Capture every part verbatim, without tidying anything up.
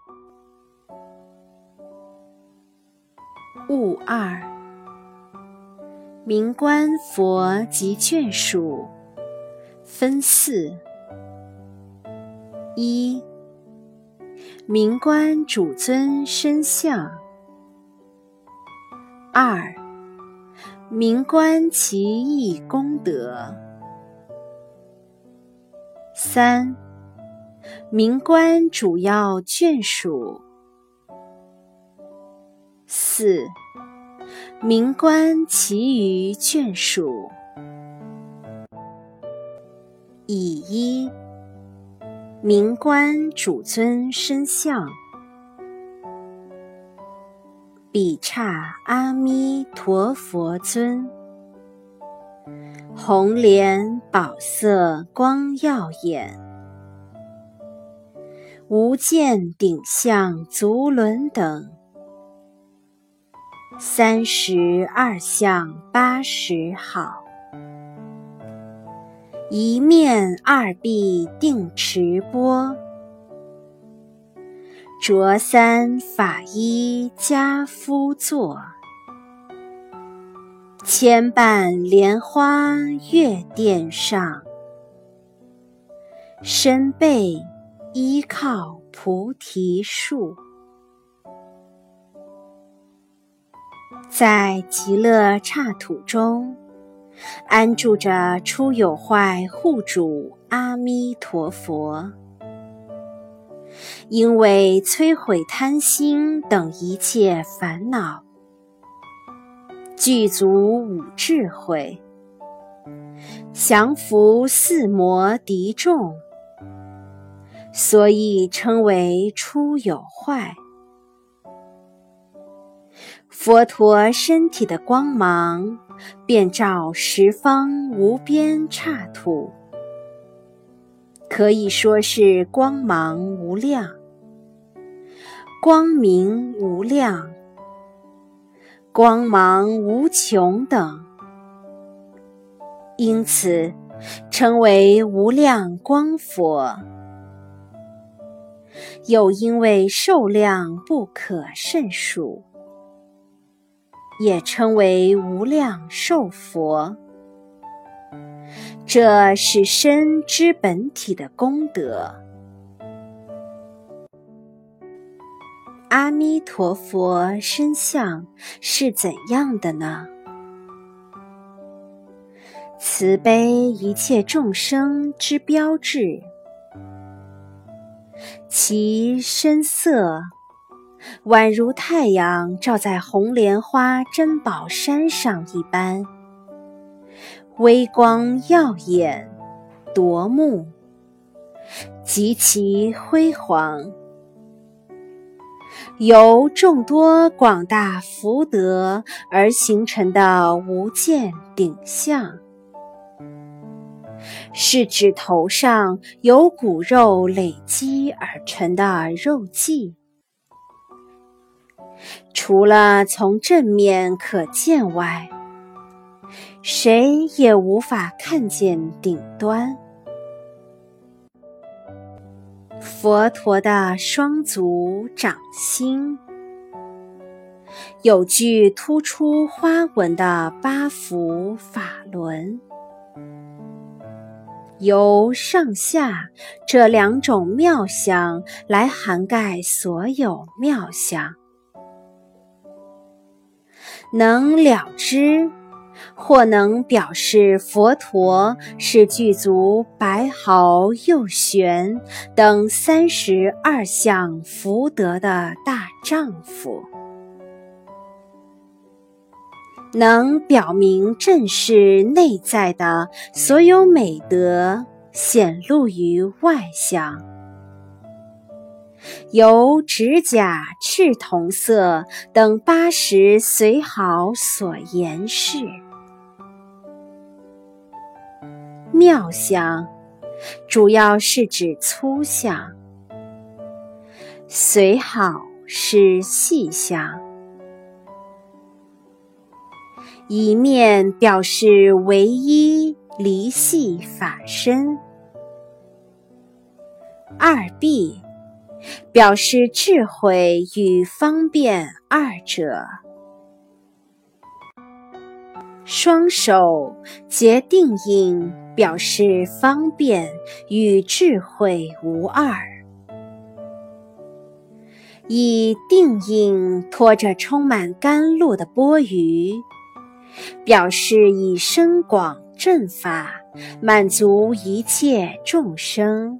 物二，明观佛及眷属，分四。一、明观主尊身相。二、明观其义功德。三、明观主要眷属。四、明观其余眷属。乙一、明观主尊身相。比刹阿弥陀佛尊，红莲宝色光耀眼，无见顶相足轮等，三十二相八十好，一面二臂定持钵，着三法衣家夫坐，牵绊莲花月殿上，身背依靠菩提树。在极乐刹土中，安住着出有坏护主阿弥陀佛。因为摧毁贪心等一切烦恼，具足五智慧，降伏四魔敌众，所以称为出有坏。佛陀身体的光芒遍照十方无边刹土，可以说是光芒无量，光明无量，光芒无穷等，因此称为无量光佛。又因为寿量不可胜数，也称为无量寿佛。这是身之本体的功德。阿弥陀佛身相是怎样的呢？慈悲一切众生之标志，其身色宛如太阳照在红莲花珍宝山上一般，微光耀眼夺目，极其辉煌，由众多广大福德而形成的无见顶相，是指头上有骨肉累积而成的肉髻。除了从正面可见外，谁也无法看见顶端。佛陀的双足掌心有具突出花纹的八福法轮，由上下这两种妙相来涵盖所有妙相，能了知或能表示佛陀是具足白毫右旋等三十二相福德的大丈夫，能表明正视内在的所有美德显露于外相，由指甲赤铜色等八十随好所言示。妙相主要是指粗相，随好是细相。一面表示唯一离系法身，二臂表示智慧与方便二者。双手结定印，表示方便与智慧无二。以定印托着充满甘露的钵盂，表示以深广正法满足一切众生，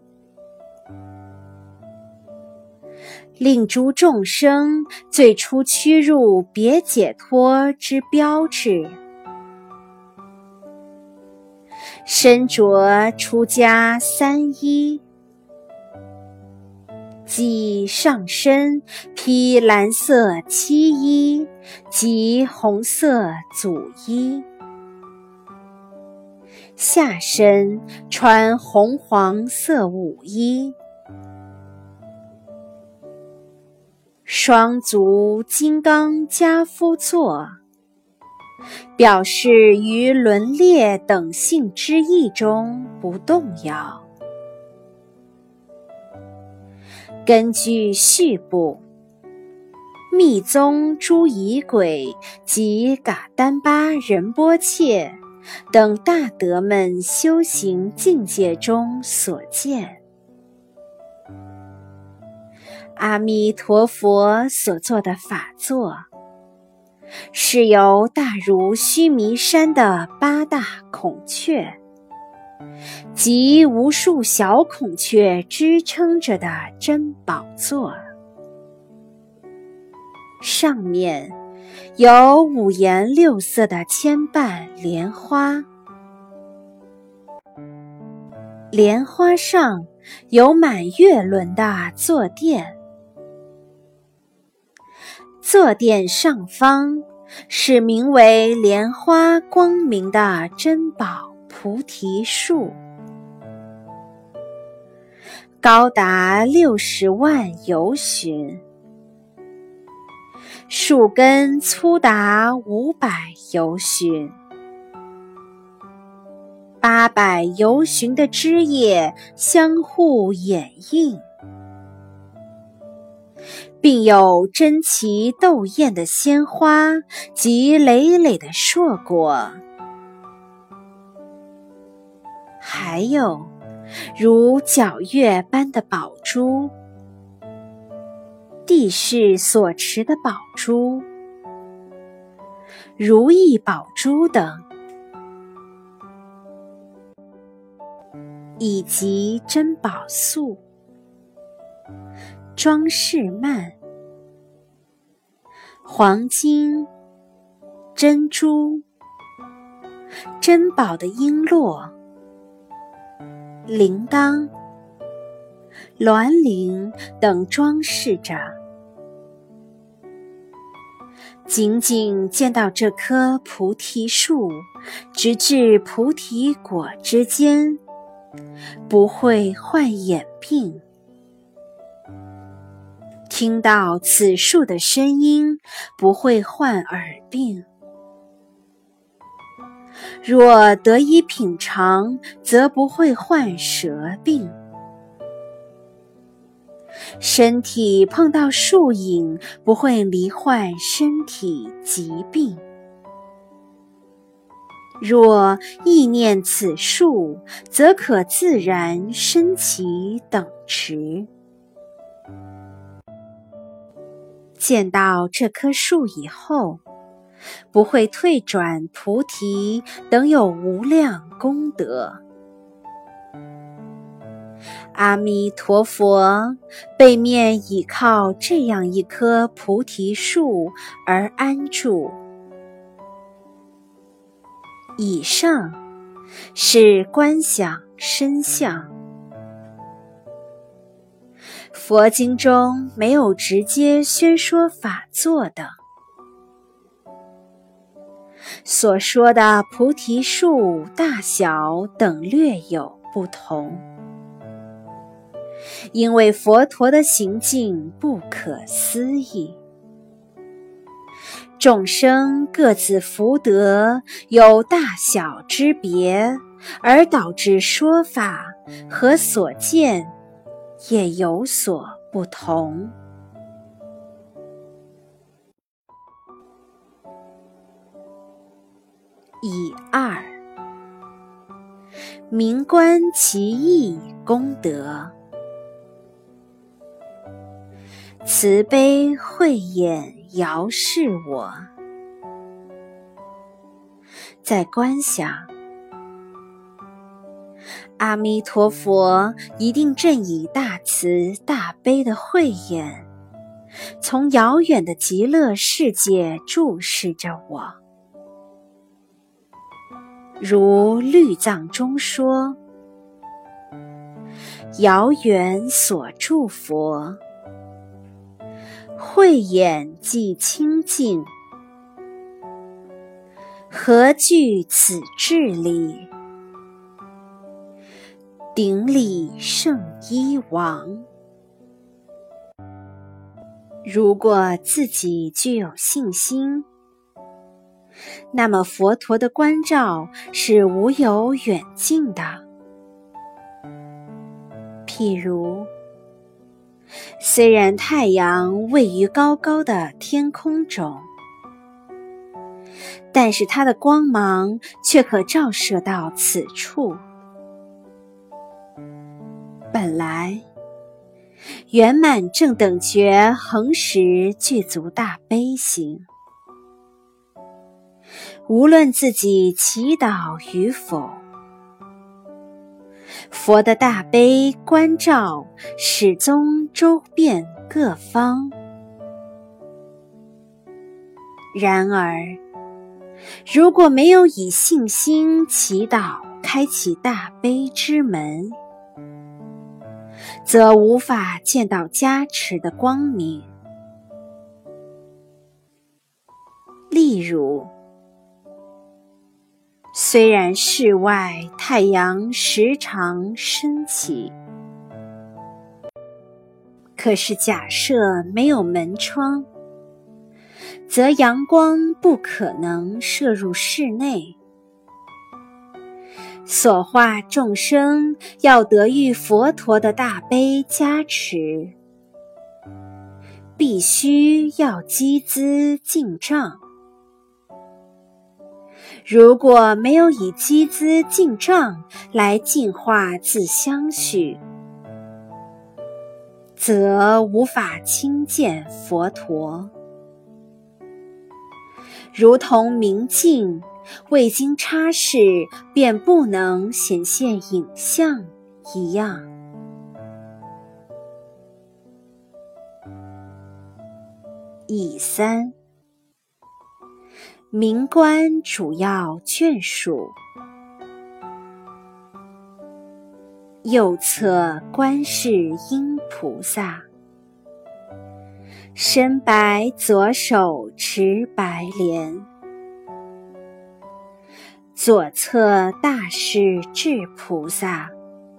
令诸众生最初趋入别解脱之标志。身着出家三衣，即上身披蓝色七衣及红色祖衣，下身穿红黄色舞衣，双足金刚跏趺坐，表示于轮列等性之意中不动摇。根据序部，密宗诸仪轨及噶丹巴仁波切等大德们修行境界中所见，阿弥陀佛所做的法座，是由大如须弥山的八大孔雀及无数小孔雀支撑着的珍宝座，上面有五颜六色的牵绊莲花，莲花上有满月轮的坐垫，坐垫上方是名为莲花光明的珍宝菩提树，高达六十万由旬，树根粗达五百由旬，八百由旬的枝叶相互掩映，并有争奇斗艳的鲜花及累累的硕果，还有如皎月般的宝珠，帝释所持的宝珠、如意宝珠等，以及珍宝素、装饰幔、黄金、珍珠、珍宝的璎珞、铃铛、鸾铃等装饰着。仅仅见到这棵菩提树，直至菩提果之间，不会患眼病。听到此树的声音，不会患耳病。若得以品尝，则不会患舌病。身体碰到树影，不会罹患身体疾病。若意念此树，则可自然升起等持。见到这棵树以后，不会退转菩提等有无量功德。阿弥陀佛背面倚靠这样一棵菩提树而安住。以上是观想身相。佛经中没有直接宣说法座等，所说的菩提树大小等略有不同，因为佛陀的行径不可思议，众生各自福德有大小之别，而导致说法和所见也有所不同。乙二，明观其意功德，慈悲慧眼遥视我。在观想，阿弥陀佛一定正以大慈大悲的慧眼，从遥远的极乐世界注视着我。如律藏中说，遥远所住佛，慧眼既清净，何惧此智力？顶礼圣医王。如果自己具有信心，那么佛陀的关照是无有远近的。譬如，虽然太阳位于高高的天空中，但是它的光芒却可照射到此处。本来，圆满正等觉恒时具足大悲心，无论自己祈祷与否，佛的大悲关照始终周遍各方。然而，如果没有以信心祈祷开启大悲之门，则无法见到加持的光明。例如，虽然室外太阳时常升起，可是假设没有门窗，则阳光不可能射入室内。所化众生要得遇佛陀的大悲加持，必须要积资净障。如果没有以积资净障来净化自相续，则无法亲见佛陀。如同明镜未经擦拭便不能显现影像一样。乙三，明观主要眷属。右侧观世音菩萨，身白左手持白莲，左侧大势至菩萨，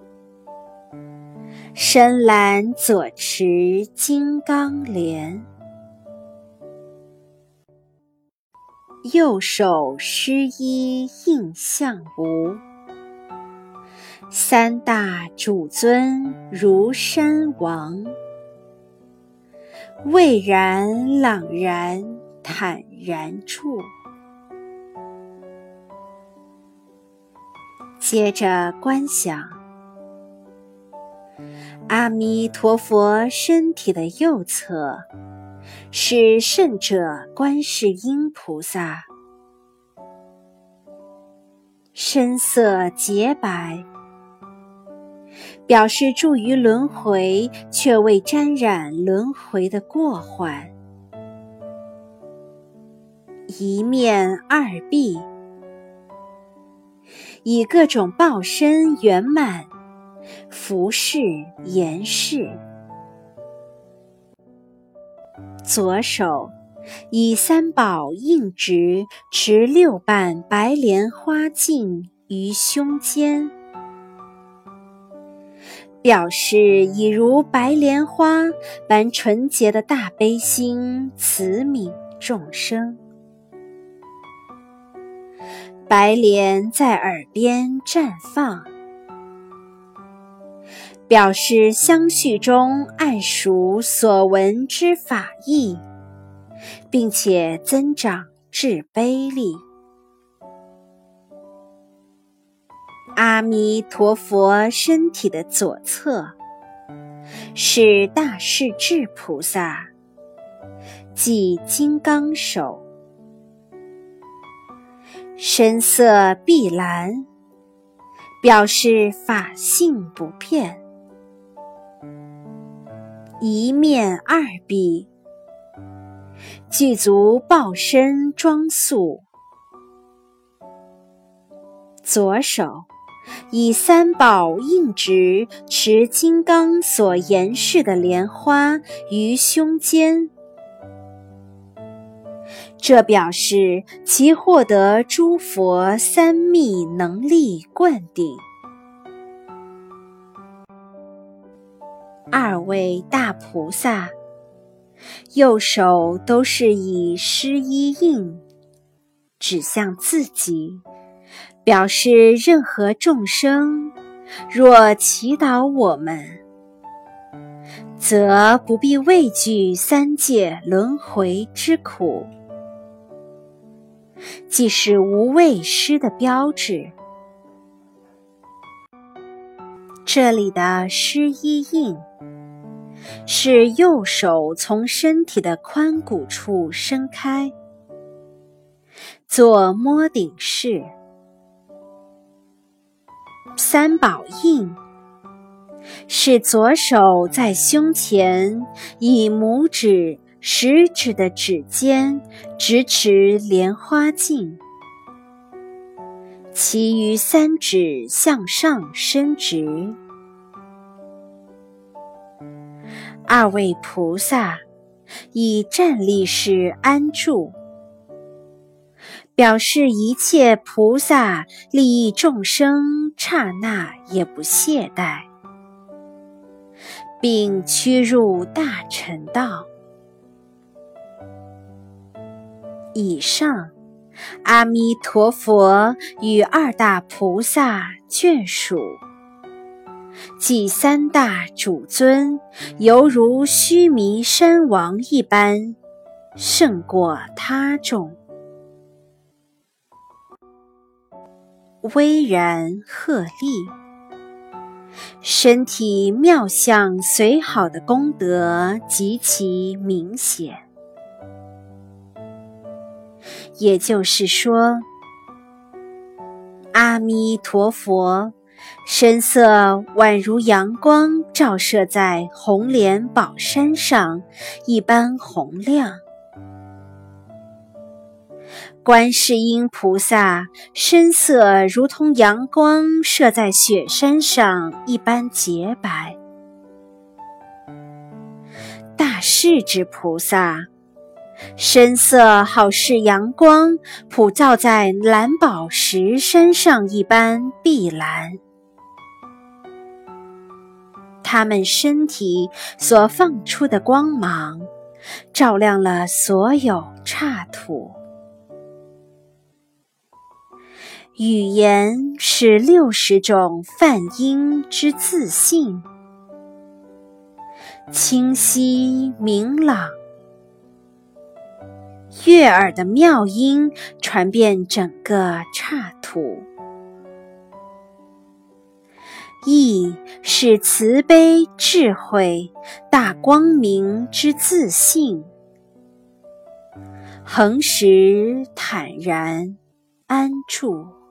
深蓝左持金刚莲，右手施衣印象无，三大主尊如山王，蔚然朗然坦然处。接着观想，阿弥陀佛身体的右侧是圣者观世音菩萨，身色洁白，表示住于轮回却未沾染轮回的过患。一面二臂，以各种报身圆满，服饰严饰。左手以三宝印执持六瓣白莲花镜于胸间，表示以如白莲花般纯洁的大悲心慈悯众生。白莲在耳边绽放， 表示相续中谙熟所闻之法义，并且增长至悲力。阿弥陀佛身体的左侧是大势至菩萨，即金刚手，身色碧蓝，表示法性不变。一面二臂，具足报身装束。左手以三宝印直持金刚所严饰的莲花于胸间，这表示其获得诸佛三密能力灌顶。二位大菩萨右手都是以施衣印指向自己，表示任何众生若祈祷我们，则不必畏惧三界轮回之苦，即是无畏施的标志。这里的施衣印是右手从身体的髋骨处伸开，做摸顶式。三宝印是左手在胸前以拇指、食指的指尖直持莲花镜，其余三指向上伸直。二位菩萨以站立式安住，表示一切菩萨利益众生，刹那也不懈怠，并趋入大乘道。以上，阿弥陀佛与二大菩萨眷属，即三大主尊，犹如须弥山王一般，胜过他众。巍然鹤立，身体妙相随好的功德极其明显。也就是说，阿弥陀佛身色宛如阳光照射在红莲宝山上一般红亮，观世音菩萨身色如同阳光射在雪山上一般洁白，大势至菩萨身色好似阳光普照在蓝宝石山上一般碧蓝，他们身体所放出的光芒照亮了所有刹土。语言是六十种梵音之自性，清晰明朗，悦耳的妙音传遍整个刹土。意是慈悲智慧大光明之自性，恒时坦然安住。